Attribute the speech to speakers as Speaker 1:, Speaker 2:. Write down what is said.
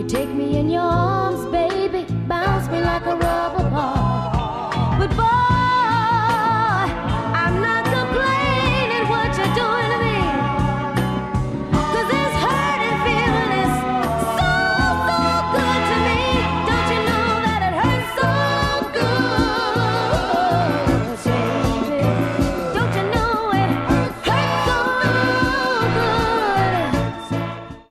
Speaker 1: Take me in your arms, baby, bounce me like a rug.